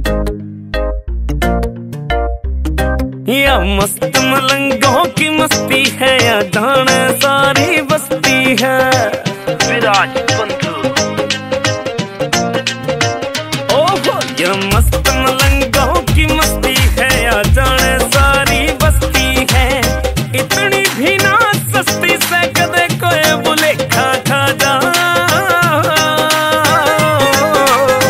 या मस्त मलंगों की मस्ती है, या जाने सारी बस्ती है। विराज बंधु ओहो, या मस्त मलंगों की मस्ती है, या जाने सारी बस्ती है। इतनी भी ना सस्ती से